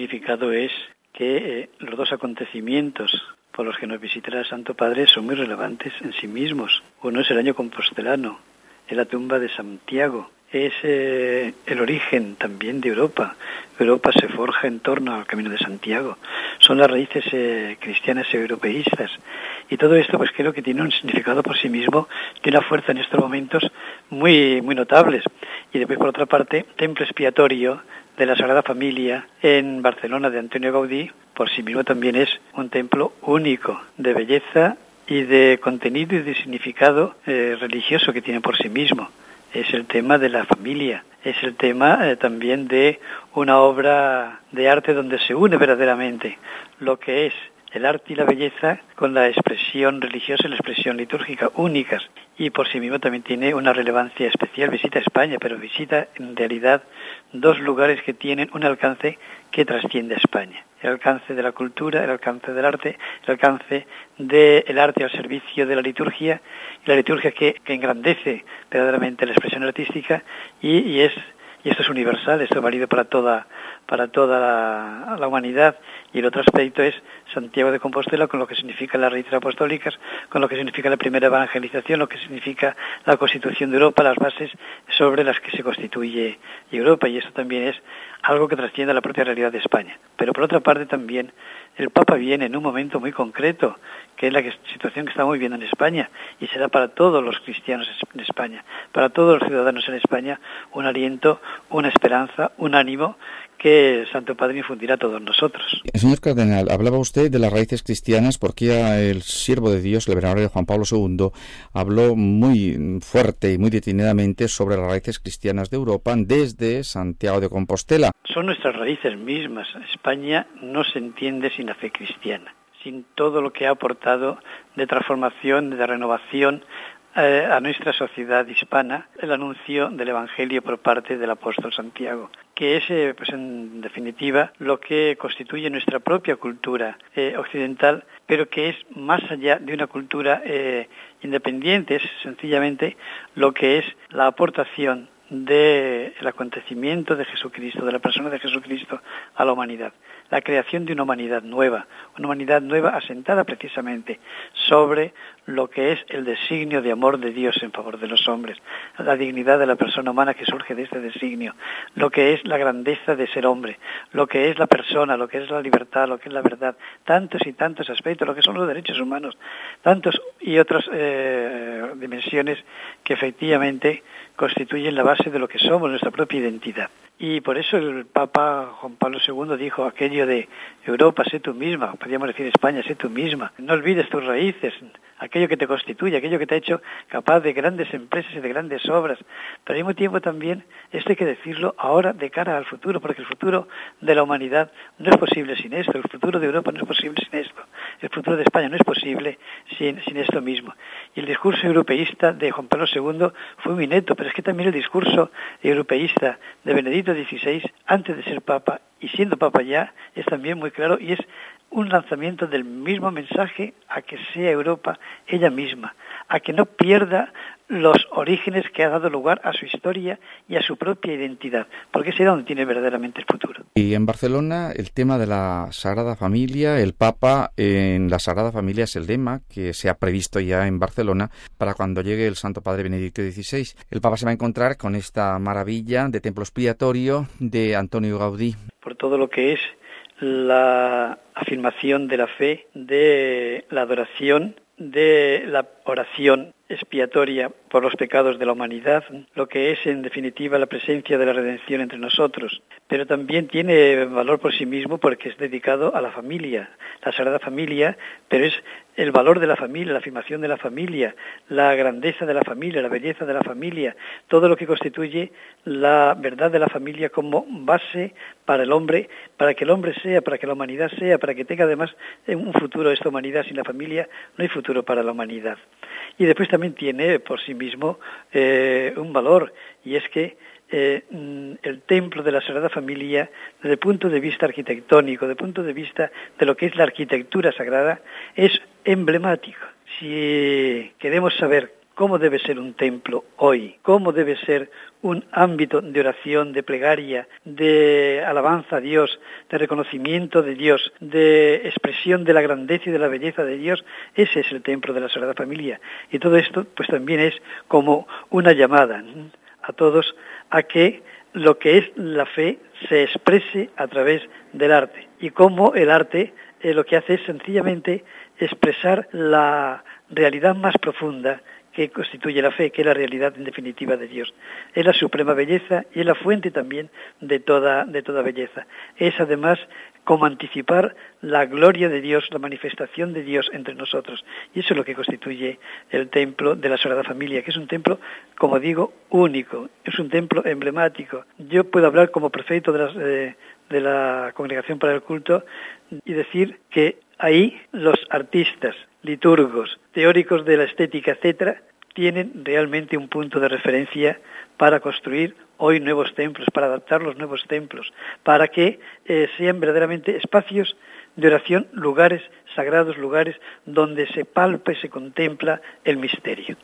significado es que los dos acontecimientos por los que nos visitará el Santo Padre son muy relevantes en sí mismos. Uno es el año compostelano, es la tumba de Santiago, es el origen también de Europa. Europa se forja en torno al Camino de Santiago. Son las raíces cristianas y europeístas. Y todo esto pues creo que tiene un significado por sí mismo, tiene una fuerza en estos momentos muy, muy notables. Y después, por otra parte, templo expiatorio de la Sagrada Familia en Barcelona de Antonio Gaudí, por sí mismo también es un templo único de belleza y de contenido y de significado religioso que tiene por sí mismo. Es el tema de la familia, es el tema también de una obra de arte donde se une verdaderamente lo que es el arte y la belleza con la expresión religiosa y la expresión litúrgica únicas. Y por sí mismo también tiene una relevancia especial. Visita España, pero visita en realidad dos lugares que tienen un alcance que trasciende a España. El alcance de la cultura, el alcance del arte, el alcance del arte al servicio de la liturgia, y la liturgia que engrandece verdaderamente la expresión artística y esto es universal, esto es válido para toda la humanidad. Y el otro aspecto es Santiago de Compostela, con lo que significa las raíces apostólicas, con lo que significa la primera evangelización, lo que significa la constitución de Europa, las bases sobre las que se constituye Europa. Y esto también es algo que trasciende a la propia realidad de España. Pero por otra parte también el Papa viene en un momento muy concreto, que es la situación que estamos viviendo en España, y será para todos los cristianos en España, para todos los ciudadanos en España, un aliento, una esperanza, un ánimo que el Santo Padre infundirá a todos nosotros. Señor Cardenal, hablaba usted de las raíces cristianas porque el siervo de Dios, el venerable Juan Pablo II, habló muy fuerte y muy detenidamente sobre las raíces cristianas de Europa desde Santiago de Compostela. Son nuestras raíces mismas. España no se entiende sin la fe cristiana, sin todo lo que ha aportado de transformación, de renovación a nuestra sociedad hispana, el anuncio del Evangelio por parte del apóstol Santiago, que es, pues en definitiva, lo que constituye nuestra propia cultura occidental, pero que es más allá de una cultura independiente, es sencillamente lo que es la aportación del acontecimiento de Jesucristo, de la persona de Jesucristo a la humanidad. La creación de una humanidad nueva asentada precisamente sobre lo que es el designio de amor de Dios en favor de los hombres, la dignidad de la persona humana que surge de este designio, lo que es la grandeza de ser hombre, lo que es la persona, lo que es la libertad, lo que es la verdad, tantos y tantos aspectos, lo que son los derechos humanos, tantos y otras dimensiones que efectivamente constituyen la base de lo que somos, nuestra propia identidad. Y por eso el Papa Juan Pablo II dijo aquello de Europa, sé tú misma, podríamos decir España, sé tú misma, no olvides tus raíces, aquello que te constituye, aquello que te ha hecho capaz de grandes empresas y de grandes obras. Pero al mismo tiempo también esto hay que decirlo ahora de cara al futuro, porque el futuro de la humanidad no es posible sin esto, el futuro de Europa no es posible sin esto, el futuro de España no es posible sin esto mismo. Y el discurso europeísta de Juan Pablo II fue muy neto, pero es que también el discurso europeísta de Benedicto XVI, antes de ser Papa y siendo Papa ya, es también muy claro y es un lanzamiento del mismo mensaje a que sea Europa ella misma, a que no pierda los orígenes que ha dado lugar a su historia y a su propia identidad, porque es ahí donde tiene verdaderamente el futuro. Y en Barcelona, el tema de la Sagrada Familia, el Papa en la Sagrada Familia es el lema que se ha previsto ya en Barcelona para cuando llegue el Santo Padre Benedicto XVI. El Papa se va a encontrar con esta maravilla de templo expiatorio de Antonio Gaudí. Por todo lo que es la afirmación de la fe, de la adoración, de la oración expiatoria por los pecados de la humanidad, lo que es en definitiva la presencia de la redención entre nosotros, pero también tiene valor por sí mismo porque es dedicado a la familia, la Sagrada Familia, pero es el valor de la familia, la afirmación de la familia, la grandeza de la familia, la belleza de la familia, todo lo que constituye la verdad de la familia como base para el hombre, para que el hombre sea, para que la humanidad sea, para que tenga además un futuro esta humanidad. Sin la familia no hay futuro para la humanidad. Y después también tiene por sí mismo un valor, y es que el templo de la Sagrada Familia, desde el punto de vista arquitectónico, desde el punto de vista de lo que es la arquitectura sagrada, es emblemático. Si queremos saber cómo debe ser un templo hoy, cómo debe ser un ámbito de oración, de plegaria, de alabanza a Dios, de reconocimiento de Dios, de expresión de la grandeza y de la belleza de Dios. Ese es el templo de la Sagrada Familia. Y todo esto pues también es como una llamada a todos a que lo que es la fe se exprese a través del arte. Y cómo el arte lo que hace es sencillamente expresar la realidad más profunda que constituye la fe, que es la realidad en definitiva de Dios. Es la suprema belleza y es la fuente también de toda belleza. Es además como anticipar la gloria de Dios, la manifestación de Dios entre nosotros. Y eso es lo que constituye el templo de la Sagrada Familia, que es un templo, como digo, único, es un templo emblemático. Yo puedo hablar como prefecto de la Congregación para el Culto y decir que ahí los artistas, liturgos, teóricos de la estética, etcétera, tienen realmente un punto de referencia para construir hoy nuevos templos, para adaptar los nuevos templos, para que sean verdaderamente espacios de oración, lugares sagrados, lugares donde se palpa y se contempla el misterio.